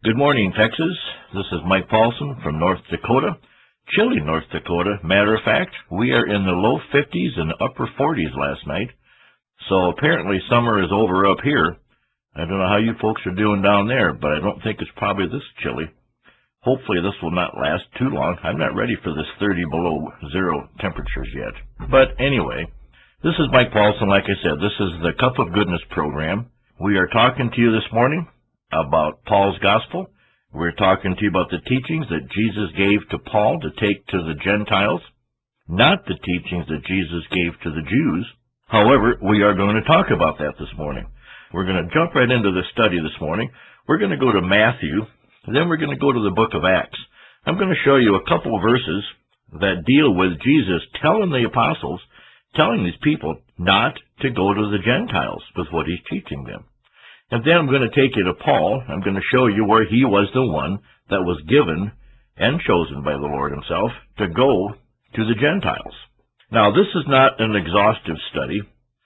Good morning, Texas. This is Mike Paulson from North Dakota. Chilly, North Dakota. Matter of fact, we are in the low 50s and upper 40s last night. So apparently summer is over up here. I don't know how you folks are doing down there, but I don't think it's probably this chilly. Hopefully this will not last too long. I'm not ready for this 30 below zero temperatures yet. But anyway, this is Mike Paulson. Like I said, this is the Cup of Goodness program. We are talking to you this morning about Paul's gospel. We're talking to you about the teachings that Jesus gave to Paul to take to the Gentiles, not the teachings that Jesus gave to the Jews. However, we are going to talk about that this morning. We're going to jump right into the study this morning. We're going to go to Matthew, and then we're going to go to the book of Acts. I'm going to show you a couple of verses that deal with Jesus telling the apostles, telling these people not to go to the Gentiles with what he's teaching them. And then I'm going to take you to Paul. I'm going to show you where he was the one that was given and chosen by the Lord himself to go to the Gentiles. Now, this is not an exhaustive study.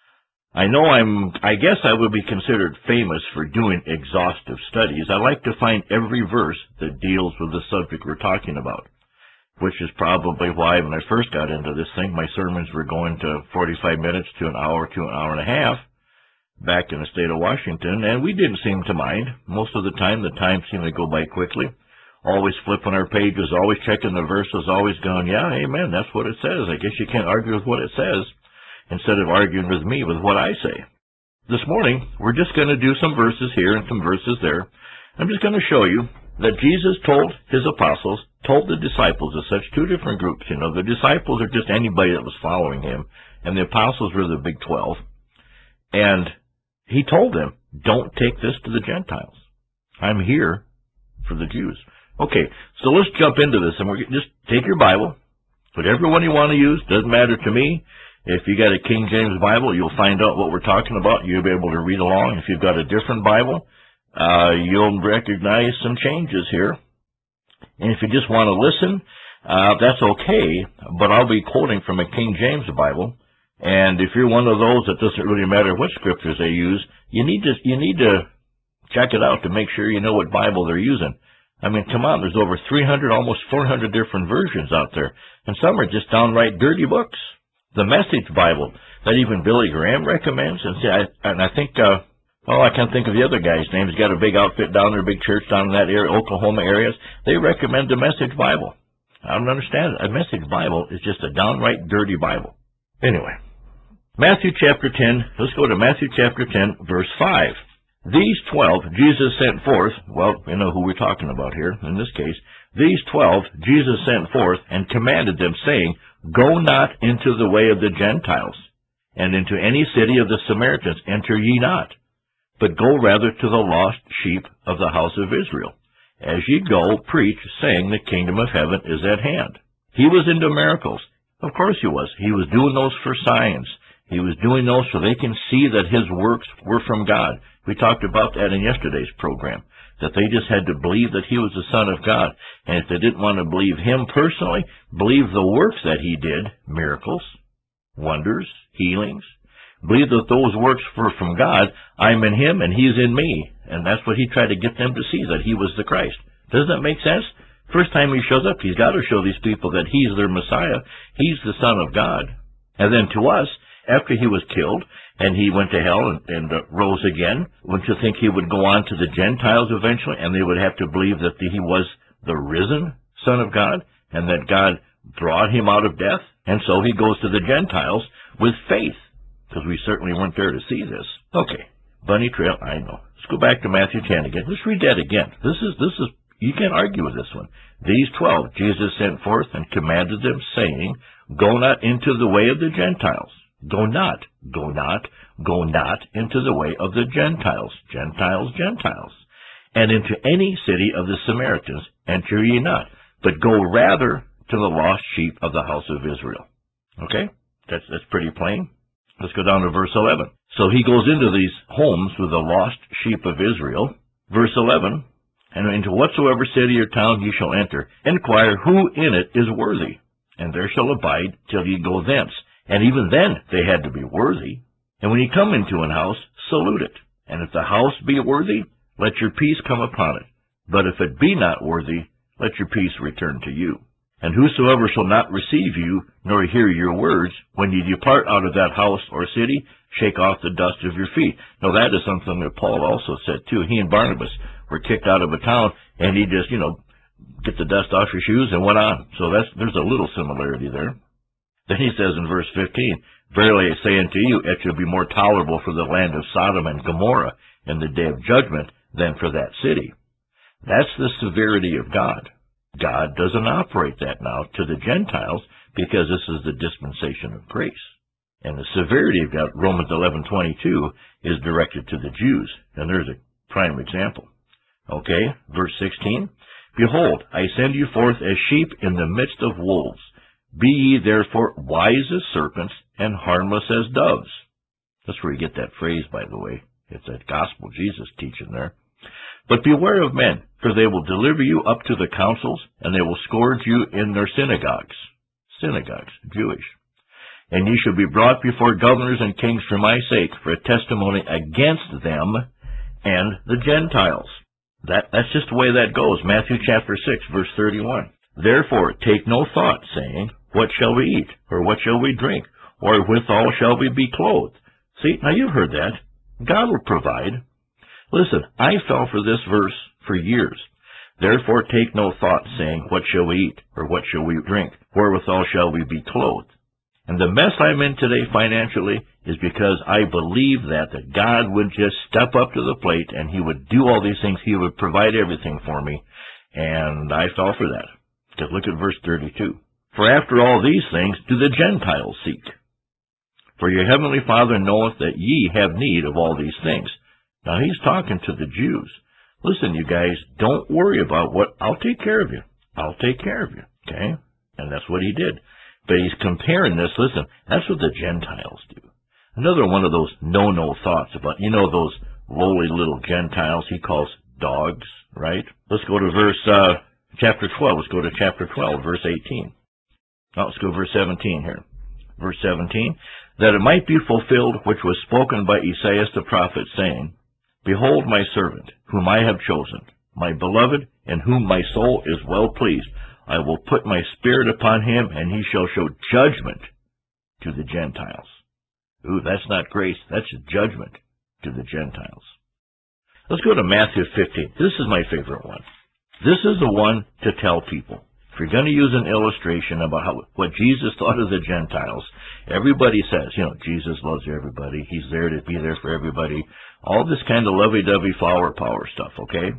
I guess I would be considered famous for doing exhaustive studies. I like to find every verse that deals with the subject we're talking about, which is probably why when I first got into this thing, my sermons were going to 45 minutes to an hour and a half. Back in the state of Washington, and we didn't seem to mind. Most of the time seemed to go by quickly. Always flipping our pages, always checking the verses, always going, yeah, amen, that's what it says. I guess you can't argue with what it says, instead of arguing with me with what I say. This morning, we're just going to do some verses here and some verses there. I'm just going to show you that Jesus told his apostles, told the disciples of such two different groups. You know, the disciples are just anybody that was following him, and the apostles were the big 12. And he told them, don't take this to the Gentiles. I'm here for the Jews. Okay, so let's jump into this. And we're just take your Bible, whatever one you want to use, doesn't matter to me. If you got a King James Bible, you'll find out what we're talking about. You'll be able to read along. If you've got a different Bible, you'll recognize some changes here. And if you just want to listen, that's okay, but I'll be quoting from a King James Bible. And if you're one of those that doesn't really matter what scriptures they use, you need to check it out to make sure you know what Bible they're using. I mean, come on, there's over 300, almost 400 different versions out there, and some are just downright dirty books. The Message Bible that even Billy Graham recommends, and I think, I can't think of the other guy's name. He's got a big outfit down there, a big church down in that area, Oklahoma areas. They recommend the Message Bible. I don't understand it. A Message Bible is just a downright dirty Bible. Anyway. Matthew chapter 10, let's go to Matthew chapter 10, verse 5. These 12 Jesus sent forth, well, you know who we're talking about here in this case. These 12 Jesus sent forth and commanded them, saying, Go not into the way of the Gentiles, and into any city of the Samaritans enter ye not, but go rather to the lost sheep of the house of Israel. As ye go, preach, saying, The kingdom of heaven is at hand. He was into miracles. Of course he was. He was doing those for signs. He was doing those so they can see that his works were from God. We talked about that in yesterday's program, that they just had to believe that he was the Son of God. And if they didn't want to believe him personally, believe the works that he did, miracles, wonders, healings, believe that those works were from God. I'm in him and he's in me. And that's what he tried to get them to see, that he was the Christ. Doesn't that make sense? First time he shows up, he's got to show these people that he's their Messiah. He's the Son of God. And then to us, after he was killed and he went to hell and rose again, wouldn't you think he would go on to the Gentiles eventually, and they would have to believe that he was the risen Son of God and that God brought him out of death? And so he goes to the Gentiles with faith, because we certainly weren't there to see this. Okay, bunny trail, I know. Let's go back to Matthew 10 again. Let's read that again. This is you can't argue with this one. These 12 Jesus sent forth and commanded them, saying, Go not into the way of the Gentiles. Go not into the way of the Gentiles, Gentiles, and into any city of the Samaritans enter ye not, but go rather to the lost sheep of the house of Israel. Okay? That's pretty plain. Let's go down to verse 11. So he goes into these homes with the lost sheep of Israel. Verse 11, And into whatsoever city or town ye shall enter, inquire who in it is worthy, and there shall abide till ye go thence. And even then they had to be worthy. And when ye come into an house, salute it. And if the house be worthy, let your peace come upon it. But if it be not worthy, let your peace return to you. And whosoever shall not receive you, nor hear your words, when ye depart out of that house or city, shake off the dust of your feet. Now that is something that Paul also said too. He and Barnabas were kicked out of a town, and he just, get the dust off your shoes and went on. So there's a little similarity there. Then he says in verse 15, Verily I say unto you, it shall be more tolerable for the land of Sodom and Gomorrah in the day of judgment than for that city. That's the severity of God. God doesn't operate that now to the Gentiles because this is the dispensation of grace. And the severity of God, Romans 11:22, is directed to the Jews. And there's a prime example. Okay, verse 16. Behold, I send you forth as sheep in the midst of wolves. Be ye therefore wise as serpents and harmless as doves. That's where you get that phrase, by the way. It's that gospel Jesus teaching there. But beware of men, for they will deliver you up to the councils, and they will scourge you in their synagogues. Synagogues, Jewish. And ye shall be brought before governors and kings for my sake, for a testimony against them and the Gentiles. That's just the way that goes. Matthew chapter 6, verse 31. Therefore take no thought, saying, What shall we eat? Or what shall we drink? Or withal shall we be clothed? See, now you've heard that. God will provide. Listen, I fell for this verse for years. Therefore take no thought, saying, What shall we eat? Or what shall we drink? Wherewithal shall we be clothed? And the mess I'm in today financially is because I believe that God would just step up to the plate and He would do all these things. He would provide everything for me. And I fell for that. Because look at verse 32. For after all these things do the Gentiles seek. For your heavenly Father knoweth that ye have need of all these things. Now He's talking to the Jews. Listen, you guys, don't worry about what, I'll take care of you. I'll take care of you. Okay? And that's what He did. But He's comparing this, listen, that's what the Gentiles do. Another one of those no-no thoughts about, those lowly little Gentiles He calls dogs, right? Let's go to chapter 12. Let's go to chapter 12, verse 18. Let's go verse 17 here. Verse 17, that it might be fulfilled which was spoken by Esaias the prophet, saying, Behold my servant, whom I have chosen, my beloved, in whom my soul is well pleased. I will put my spirit upon him, and he shall show judgment to the Gentiles. Ooh, that's not grace, that's judgment to the Gentiles. Let's go to Matthew 15. This is my favorite one. This is the one to tell people. If you're going to use an illustration about what Jesus thought of the Gentiles, everybody says, Jesus loves everybody. He's there to be there for everybody. All this kind of lovey-dovey flower power stuff, okay?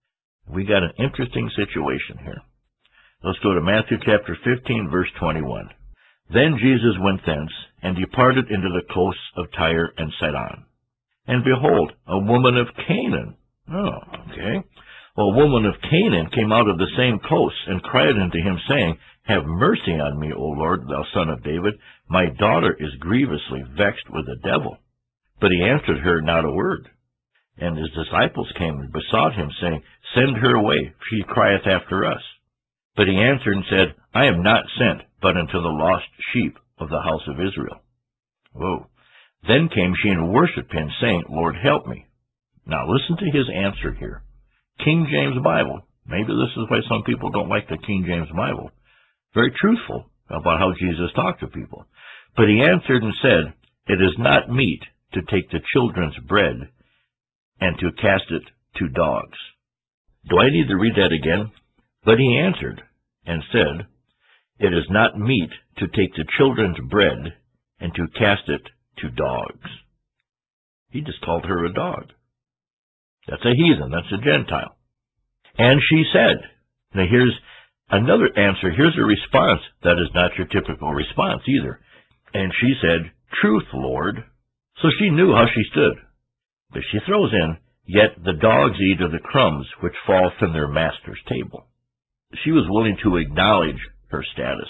We got an interesting situation here. Let's go to Matthew chapter 15, verse 21. Then Jesus went thence, and departed into the coasts of Tyre and Sidon. And behold, a woman of Canaan. Oh, okay. Well, a woman of Canaan came out of the same coast, and cried unto him, saying, Have mercy on me, O Lord, thou son of David. My daughter is grievously vexed with the devil. But he answered her not a word. And his disciples came and besought him, saying, Send her away, for she crieth after us. But he answered and said, I am not sent, but unto the lost sheep of the house of Israel. Whoa. Then came she and worshipped him, saying, Lord, help me. Now listen to his answer here. King James Bible. Maybe this is why some people don't like the King James Bible. Very truthful about how Jesus talked to people. But he answered and said, It is not meet to take the children's bread and to cast it to dogs. Do I need to read that again? But he answered and said, It is not meet to take the children's bread and to cast it to dogs. He just called her a dog. That's a heathen. That's a Gentile. And she said, now here's another answer. Here's a response that is not your typical response either. And she said, Truth, Lord. So she knew how she stood. But she throws in, Yet the dogs eat of the crumbs which fall from their master's table. She was willing to acknowledge her status.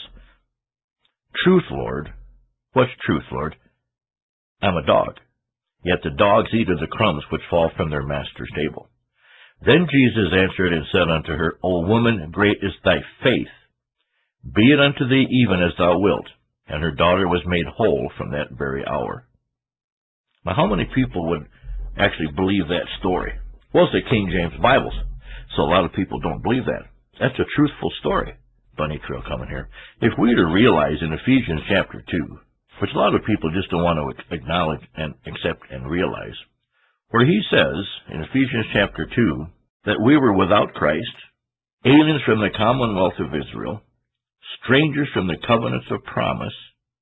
Truth, Lord. What's truth, Lord? I'm a dog. Yet the dogs eat of the crumbs which fall from their master's table. Then Jesus answered and said unto her, O woman, great is thy faith. Be it unto thee even as thou wilt. And her daughter was made whole from that very hour. Now, how many people would actually believe that story? Well, it's the King James Bible. So a lot of people don't believe that. That's a truthful story. Bunny trail coming here. If we were to realize in Ephesians chapter 2, which a lot of people just don't want to acknowledge and accept and realize, where he says in Ephesians chapter 2 that we were without Christ, aliens from the commonwealth of Israel, strangers from the covenants of promise,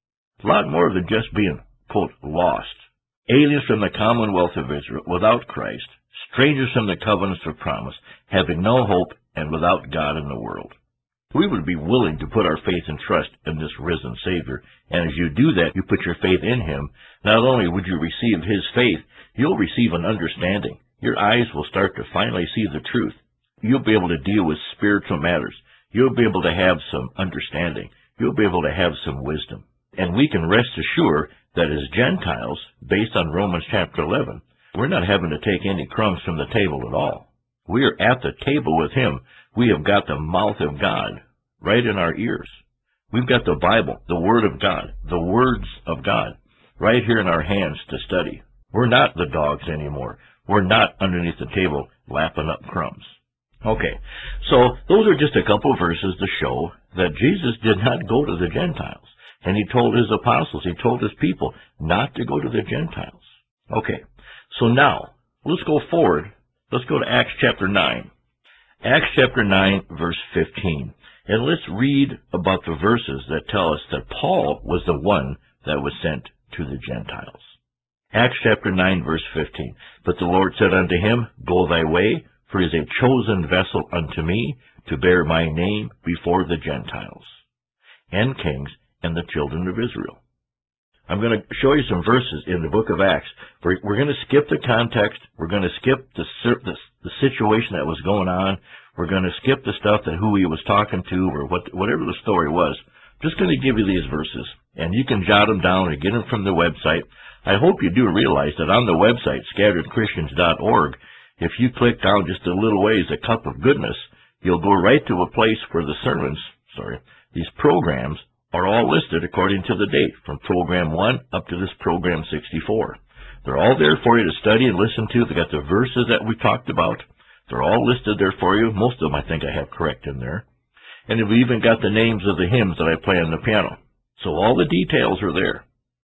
a lot more than just being, quote, lost. Aliens from the commonwealth of Israel, without Christ, strangers from the covenants of promise, having no hope and without God in the world. We would be willing to put our faith and trust in this risen Savior, and as you do that, you put your faith in Him. Not only would you receive His faith, you'll receive an understanding. Your eyes will start to finally see the truth. You'll be able to deal with spiritual matters. You'll be able to have some understanding. You'll be able to have some wisdom. And we can rest assured that as Gentiles, based on Romans chapter 11, we're not having to take any crumbs from the table at all. We are at the table with Him. We have got the mouth of God right in our ears. We've got the Bible, the Word of God, the words of God, right here in our hands to study. We're not the dogs anymore. We're not underneath the table lapping up crumbs. Okay, so those are just a couple of verses to show that Jesus did not go to the Gentiles. And He told His apostles, He told His people not to go to the Gentiles. Okay, so now, let's go forward. Let's go to Acts chapter 9. Acts chapter 9, verse 15. And let's read about the verses that tell us that Paul was the one that was sent to the Gentiles. Acts chapter 9, verse 15. But the Lord said unto him, Go thy way, for he is a chosen vessel unto me, to bear my name before the Gentiles, and kings, and the children of Israel. I'm going to show you some verses in the book of Acts. We're going to skip the context. We're going to skip the situation that was going on. We're going to skip the stuff that who he was talking to or whatever the story was. I'm just going to give you these verses, and you can jot them down or get them from the website. I hope you do realize that on the website, scatteredchristians.org, if you click down just a little ways, a cup of goodness, you'll go right to a place where the sermons, these programs, are all listed according to the date, from program 1 up to this program 64. They're all there for you to study and listen to. They got the verses that we talked about. They're all listed there for you. Most of them I think I have correct in there. And we even got the names of the hymns that I play on the piano. So all the details are there.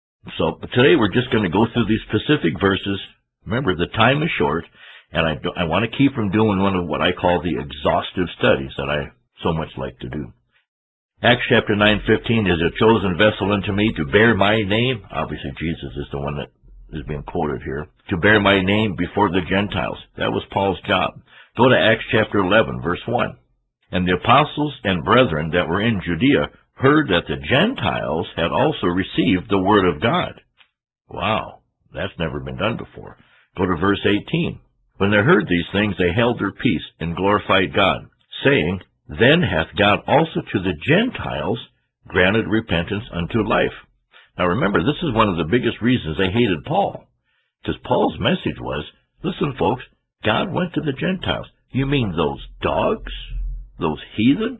So today we're just going to go through these specific verses. Remember, the time is short, and I want to keep from doing one of what I call the exhaustive studies that I so much like to do. Acts chapter 9:15 is a chosen vessel unto me to bear my name. Obviously, Jesus is the one that is being quoted here. To bear my name before the Gentiles. That was Paul's job. Go to Acts chapter 11, verse 1. And the apostles and brethren that were in Judea heard that the Gentiles had also received the word of God. Wow, that's never been done before. Go to verse 18. When they heard these things, they held their peace and glorified God, saying, Then hath God also to the Gentiles granted repentance unto life. Now remember, this is one of the biggest reasons they hated Paul. Because Paul's message was, listen folks, God went to the Gentiles. You mean those dogs? Those heathen?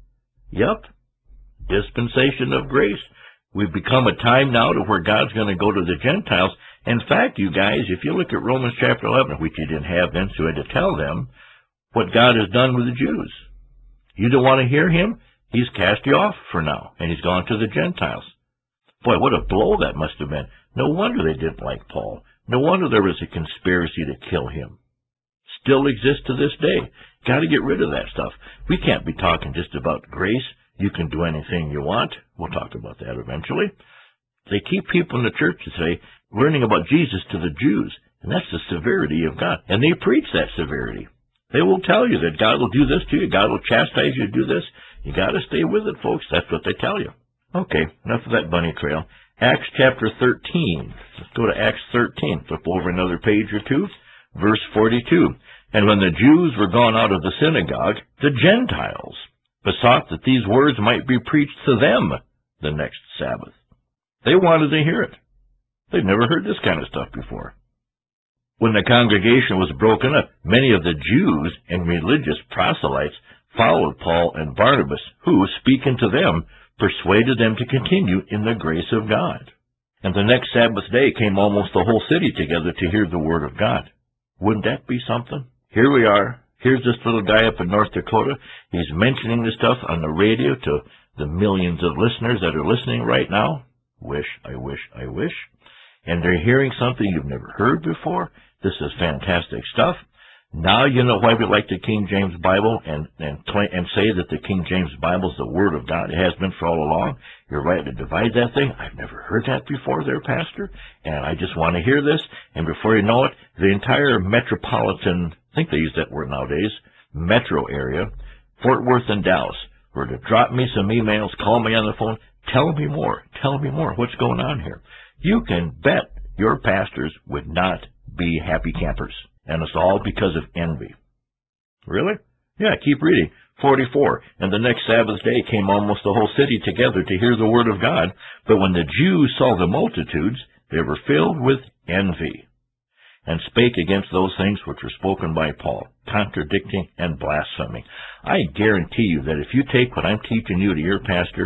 Yep. Dispensation of grace. We've become a time now to where God's going to go to the Gentiles. In fact, you guys, if you look at Romans chapter 11, which you didn't have then, so I had to tell them what God has done with the Jews. You don't want to hear him? He's cast you off for now, and he's gone to the Gentiles. Boy, what a blow that must have been. No wonder they didn't like Paul. No wonder there was a conspiracy to kill him. Still exists to this day. Got to get rid of that stuff. We can't be talking just about grace. You can do anything you want. We'll talk about that eventually. They keep people in the church today learning about Jesus to the Jews, and that's the severity of God. And they preach that severity. They will tell you that God will do this to you. God will chastise you to do this. You got to stay with it, folks. That's what they tell you. Okay, enough of that bunny trail. Acts chapter 13. Let's go to Acts 13. Flip over another page or two. Verse 42. And when the Jews were gone out of the synagogue, the Gentiles besought that these words might be preached to them the next Sabbath. They wanted to hear it. They'd never heard this kind of stuff before. When the congregation was broken up, many of the Jews and religious proselytes followed Paul and Barnabas, who, speaking to them, persuaded them to continue in the grace of God. And the next Sabbath day came almost the whole city together to hear the word of God. Wouldn't that be something? Here we are, Here's this little guy up in North Dakota. He's mentioning this stuff on the radio to the millions of listeners that are listening right now. I wish. And they're hearing something you've never heard before. This is fantastic stuff. Now you know why we like the King James Bible and say that the King James Bible is the Word of God. It has been for all along. You're right to divide that thing. I've never heard that before there, Pastor, and I just want to hear this. And before you know it, the entire metropolitan, I think they use that word nowadays, metro area, Fort Worth and Dallas, were to drop me some emails, call me on the phone, tell me more, what's going on here. You can bet your pastors would not be happy campers. And it's all because of envy. Really? Yeah, keep reading. 44. And the next Sabbath day came almost the whole city together to hear the word of God. But when the Jews saw the multitudes, they were filled with envy, and spake against those things which were spoken by Paul, contradicting and blaspheming. I guarantee you that if you take what I'm teaching you to your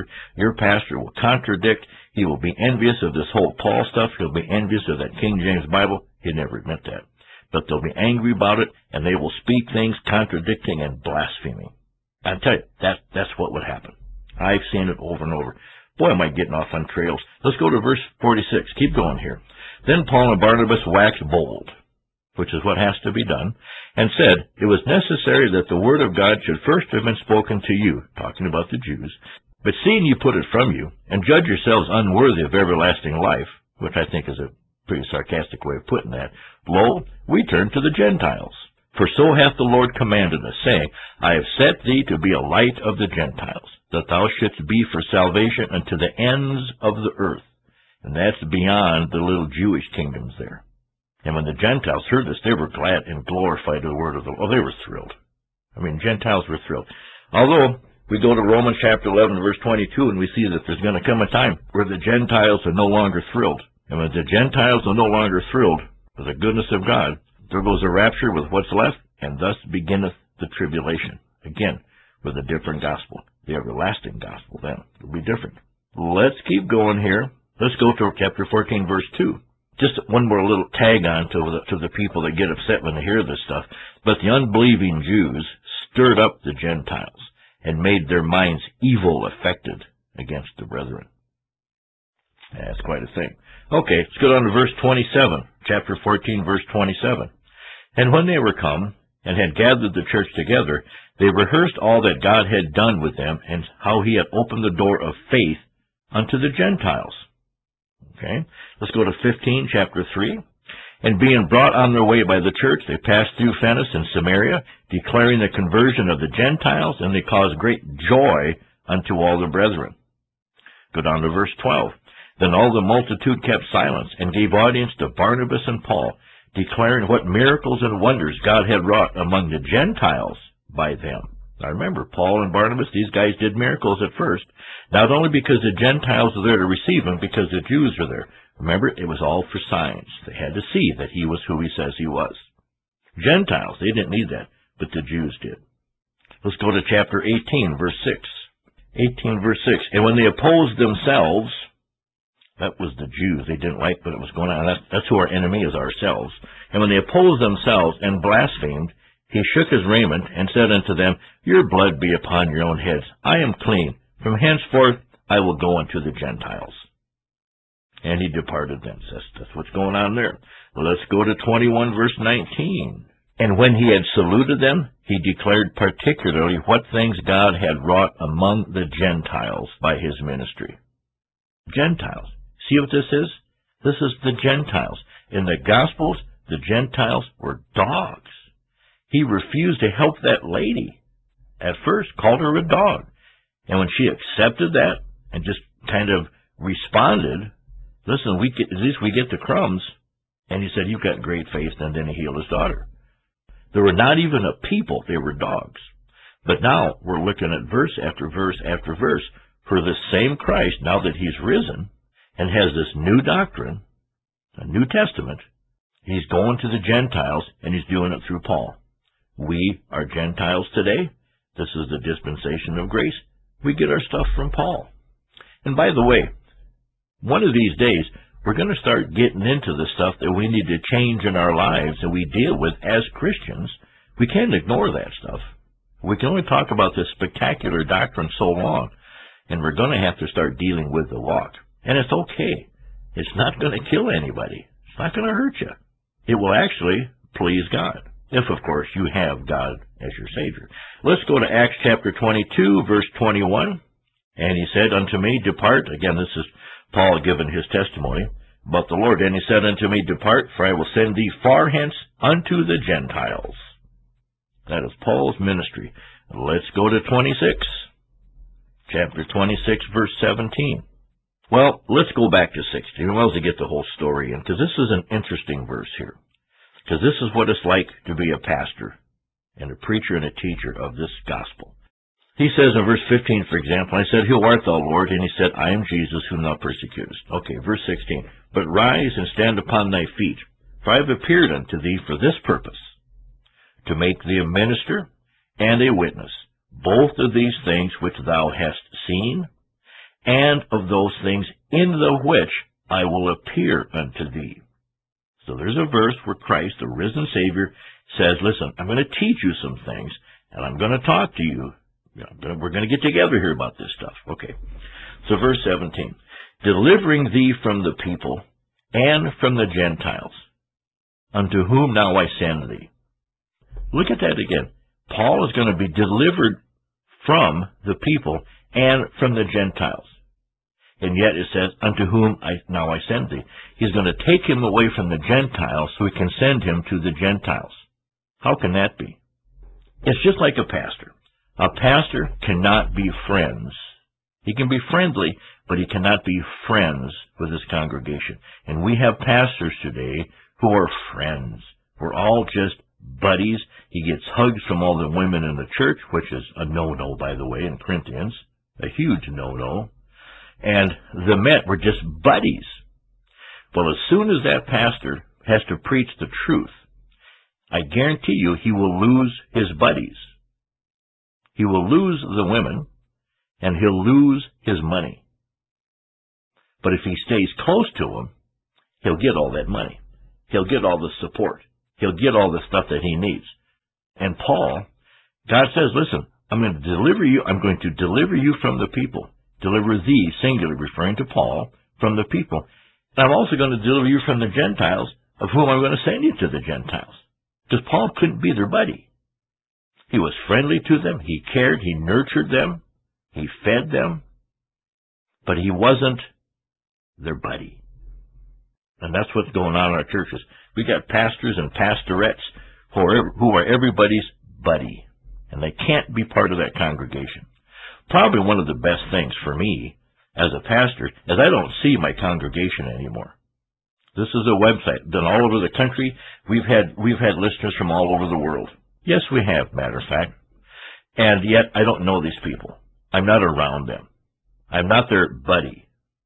pastor will contradict. He will be envious of this whole Paul stuff. He'll be envious of that King James Bible. He never admit that. But they'll be angry about it, and they will speak things contradicting and blaspheming. I tell you, that's what would happen. I've seen it over and over. Boy, am I getting off on trails. Let's go to verse 46. Keep going here. Then Paul and Barnabas waxed bold, which is what has to be done, and said, it was necessary that the word of God should first have been spoken to you, talking about the Jews, but seeing you put it from you, and judge yourselves unworthy of everlasting life, which I think is a pretty sarcastic way of putting that, lo, we turn to the Gentiles. For so hath the Lord commanded us, saying, I have set thee to be a light of the Gentiles, that thou shouldst be for salvation unto the ends of the earth. And that's beyond the little Jewish kingdoms there. And when the Gentiles heard this, they were glad and glorified the word of the Lord. Oh, they were thrilled. I mean, Gentiles were thrilled. Although, we go to Romans chapter 11, verse 22, and we see that there's going to come a time where the Gentiles are no longer thrilled. And when the Gentiles are no longer thrilled with the goodness of God, there goes the rapture with what's left, and thus beginneth the tribulation. Again, with a different gospel. The everlasting gospel then. It'll be different. Let's keep going here. Let's go to chapter 14, verse 2. Just one more little tag on to the people that get upset when they hear this stuff. But the unbelieving Jews stirred up the Gentiles and made their minds evil affected against the brethren. That's quite a thing. Okay, let's go down to verse 27, chapter 14, verse 27. And when they were come, and had gathered the church together, they rehearsed all that God had done with them, and how he had opened the door of faith unto the Gentiles. Okay, let's go to 15, chapter 3. And being brought on their way by the church, they passed through Phenice and Samaria, declaring the conversion of the Gentiles, and they caused great joy unto all the brethren. Go down to verse 12. Then all the multitude kept silence, and gave audience to Barnabas and Paul, declaring what miracles and wonders God had wrought among the Gentiles by them. Now remember, Paul and Barnabas, these guys did miracles at first, not only because the Gentiles were there to receive them, because the Jews were there. Remember, it was all for signs. They had to see that he was who he says he was. Gentiles, they didn't need that, but the Jews did. Let's go to chapter 18, verse 6. 18, verse 6. And when they opposed themselves, that was the Jews. They didn't like what was going on. That's who our enemy is, ourselves. And when they opposed themselves and blasphemed, he shook his raiment and said unto them, Your blood be upon your own heads. I am clean. From henceforth I will go unto the Gentiles. And he departed thence. That's what's going on there. Well, let's go to 21, verse 19. And when he had saluted them, he declared particularly what things God had wrought among the Gentiles by his ministry. Gentiles. See what this is? This is the Gentiles. In the Gospels, the Gentiles were dogs. He refused to help that lady. At first, called her a dog. And when she accepted that and just kind of responded, listen, at least we get the crumbs. And he said, you've got great faith, and then he healed his daughter. They were not even a people, they were dogs. But now we're looking at verse after verse after verse for this same Christ, now that he's risen and has this new doctrine, a New Testament. He's going to the Gentiles, and he's doing it through Paul. We are Gentiles today. This is the dispensation of grace. We get our stuff from Paul. And by the way, one of these days, we're going to start getting into the stuff that we need to change in our lives that we deal with as Christians We can't ignore that stuff. We can only talk about this spectacular doctrine so long, and we're going to have to start dealing with the walk. And it's okay. It's not going to kill anybody. It's not going to hurt you. It will actually please God, if, of course, you have God as your Savior. Let's go to Acts chapter 22, verse 21. And he said unto me, Depart. Again, this is Paul giving his testimony about the Lord. And he said unto me, Depart, for I will send thee far hence unto the Gentiles. That is Paul's ministry. Let's go to 26. Chapter 26, verse 17. Well, let's go back to 16. We might as well get the whole story in, because this is an interesting verse here. Because this is what it's like to be a pastor and a preacher and a teacher of this gospel. He says in verse 15, for example, I said, Who art thou, Lord? And he said, I am Jesus, whom thou persecutest. Okay, verse 16. But rise and stand upon thy feet, for I have appeared unto thee for this purpose, to make thee a minister and a witness, both of these things which thou hast seen, and of those things in the which I will appear unto thee. So there's a verse where Christ, the risen Savior, says, listen, I'm going to teach you some things, and I'm going to talk to you. We're going to get together here about this stuff. Okay. So verse 17, delivering thee from the people and from the Gentiles, unto whom now I send thee. Look at that again. Paul is going to be delivered from the people and from the Gentiles. And yet it says, unto whom now I send thee. He's going to take him away from the Gentiles so he can send him to the Gentiles. How can that be? It's just like a pastor. A pastor cannot be friends. He can be friendly, but he cannot be friends with his congregation. And we have pastors today who are friends. We're all just buddies. He gets hugs from all the women in the church, which is a no-no, by the way, in Corinthians. A huge no-no. And the men were just buddies. Well, as soon as that pastor has to preach the truth, I guarantee you he will lose his buddies. He will lose the women, and he'll lose his money. But if he stays close to them, he'll get all that money. He'll get all the support. He'll get all the stuff that he needs. And Paul, God says, listen, I'm going to deliver you. I'm going to deliver you from the people. Deliver thee, singular, referring to Paul, from the people. And I'm also going to deliver you from the Gentiles, of whom I'm going to send you to the Gentiles. Because Paul couldn't be their buddy. He was friendly to them. He cared. He nurtured them. He fed them. But he wasn't their buddy. And that's what's going on in our churches. We got pastors and pastorettes who are everybody's buddy. And they can't be part of that congregation. Probably one of the best things for me as a pastor is I don't see my congregation anymore. This is a website done all over the country. We've had listeners from all over the world. Yes, we have, matter of fact. And yet I don't know these people. I'm not around them. I'm not their buddy.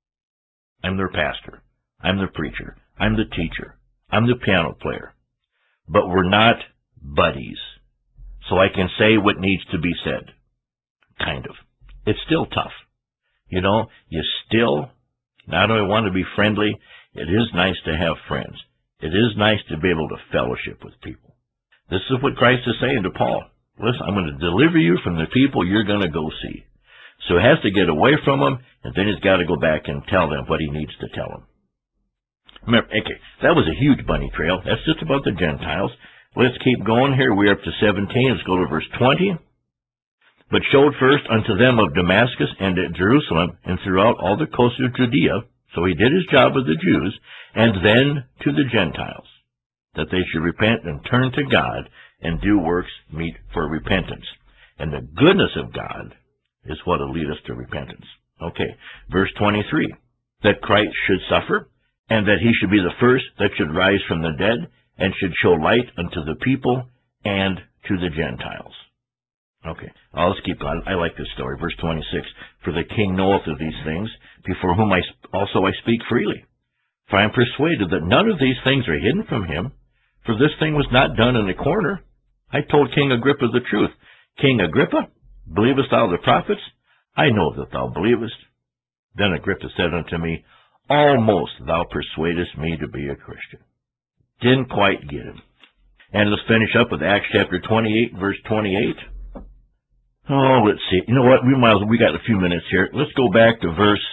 I'm their pastor. I'm the preacher. I'm the teacher. I'm the piano player. But we're not buddies. So I can say what needs to be said. Kind of. It's still tough. You know, you still not only want to be friendly, it is nice to have friends. It is nice to be able to fellowship with people. This is what Christ is saying to Paul. Listen, I'm going to deliver you from the people you're going to go see. So he has to get away from them, and then he's got to go back and tell them what he needs to tell them. Remember, okay, that was a huge bunny trail. That's just about the Gentiles. Let's keep going here. We're up to 17. Let's go to verse 20. But showed first unto them of Damascus and at Jerusalem and throughout all the coast of Judea, so he did his job with the Jews, and then to the Gentiles, that they should repent and turn to God and do works meet for repentance. And the goodness of God is what will lead us to repentance. Okay, verse 23, that Christ should suffer, and that he should be the first that should rise from the dead, and should show light unto the people and to the Gentiles. Okay, let's keep going. I like this story. Verse 26, for the king knoweth of these things, before whom I speak freely. For I am persuaded that none of these things are hidden from him, for this thing was not done in a corner. I told King Agrippa the truth. King Agrippa, believest thou the prophets? I know that thou believest. Then Agrippa said unto me, almost thou persuadest me to be a Christian. Didn't quite get him. And let's finish up with Acts chapter 28, verse 28. Oh, let's see. You know what? We got a few minutes here. Let's go back to verse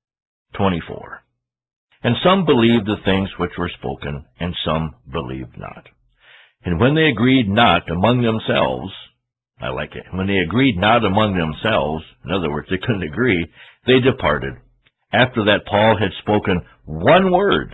24. And some believed the things which were spoken, and some believed not. And when they agreed not among themselves, I like it, when they agreed not among themselves, in other words, they couldn't agree, they departed. After that Paul had spoken one word,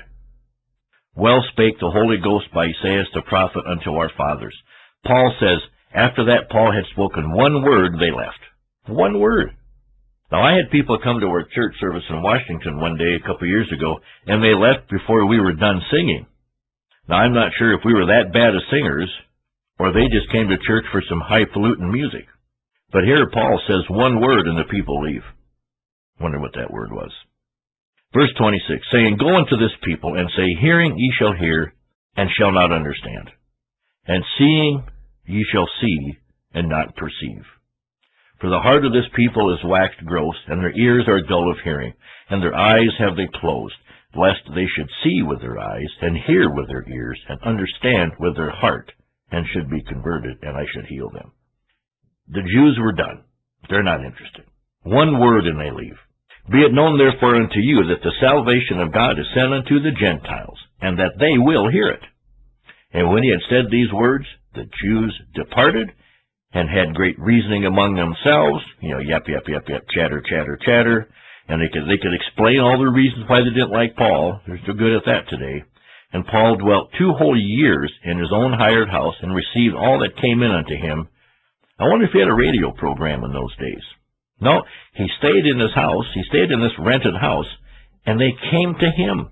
well spake the Holy Ghost by Esaias the prophet unto our fathers. Paul says, after that Paul had spoken one word, they left. One word. Now, I had people come to our church service in Washington one day a couple of years ago, and they left before we were done singing. Now, I'm not sure if we were that bad as singers, or they just came to church for some highfalutin music. But here Paul says one word and the people leave. Wonder what that word was. Verse 26, saying, go unto this people, and say, hearing ye shall hear, and shall not understand. And seeing ye shall see, and not perceive. For the heart of this people is waxed gross, and their ears are dull of hearing, and their eyes have they closed, lest they should see with their eyes, and hear with their ears, and understand with their heart, and should be converted, and I should heal them. The Jews were done. They're not interested. One word and they leave. Be it known therefore unto you that the salvation of God is sent unto the Gentiles, and that they will hear it. And when he had said these words, the Jews departed, and had great reasoning among themselves, yap, yap, yap, yap, chatter, chatter, chatter, and they could explain all the reasons why they didn't like Paul. They're still good at that today. And Paul dwelt 2 whole years in his own hired house, and received all that came in unto him. I wonder if he had a radio program in those days. No, he stayed in his house, he stayed in this rented house, and they came to him.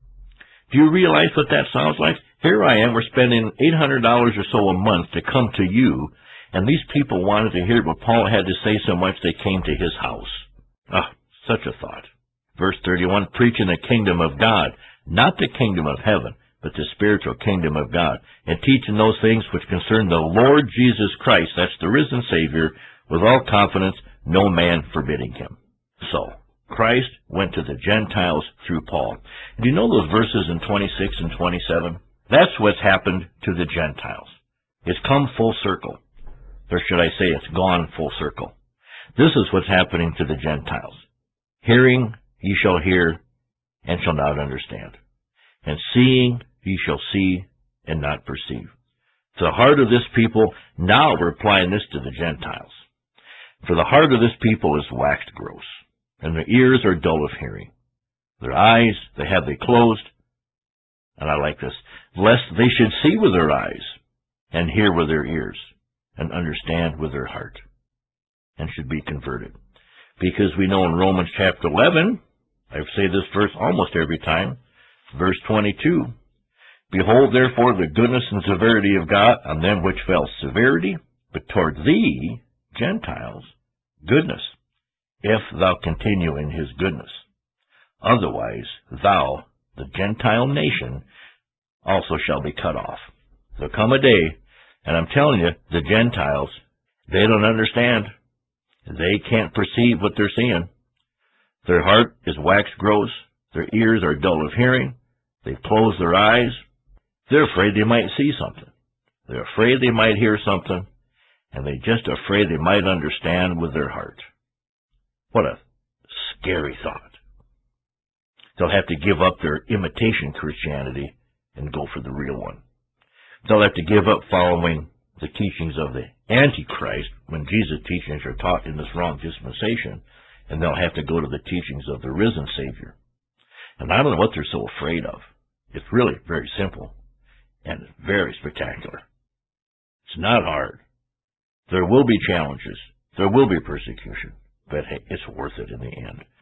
Do you realize what that sounds like? Here I am, we're spending $800 or so a month to come to you, and these people wanted to hear what Paul had to say so much they came to his house. Ah, such a thought. Verse 31, preaching the kingdom of God, not the kingdom of heaven, but the spiritual kingdom of God, and teaching those things which concern the Lord Jesus Christ, that's the risen Savior, with all confidence, no man forbidding him. So, Christ went to the Gentiles through Paul. Do you know those verses in 26 and 27? That's what's happened to the Gentiles. It's come full circle. Or should I say it's gone full circle. This is what's happening to the Gentiles. Hearing ye shall hear, and shall not understand. And seeing ye shall see, and not perceive. To the heart of this people, now we're applying this to the Gentiles. For the heart of this people is waxed gross, and their ears are dull of hearing. Their eyes, they have they closed, and I like this, lest they should see with their eyes, and hear with their ears, and understand with their heart, and should be converted. Because we know in Romans chapter 11, I say this verse almost every time, verse 22, behold therefore the goodness and severity of God on them which fell severity, but toward thee, Gentiles, goodness, if thou continue in his goodness. Otherwise thou, the Gentile nation, also shall be cut off. There'll come a day, and I'm telling you, the Gentiles, they don't understand. They can't perceive what they're seeing. Their heart is waxed gross. Their ears are dull of hearing. They've closed their eyes. They're afraid they might see something. They're afraid they might hear something. And they're just afraid they might understand with their heart. What a scary thought. They'll have to give up their imitation Christianity and go for the real one. They'll have to give up following the teachings of the Antichrist when Jesus' teachings are taught in this wrong dispensation, and they'll have to go to the teachings of the risen Savior. And I don't know what they're so afraid of. It's really very simple and very spectacular. It's not hard. There will be challenges. There will be persecution. But hey, it's worth it in the end.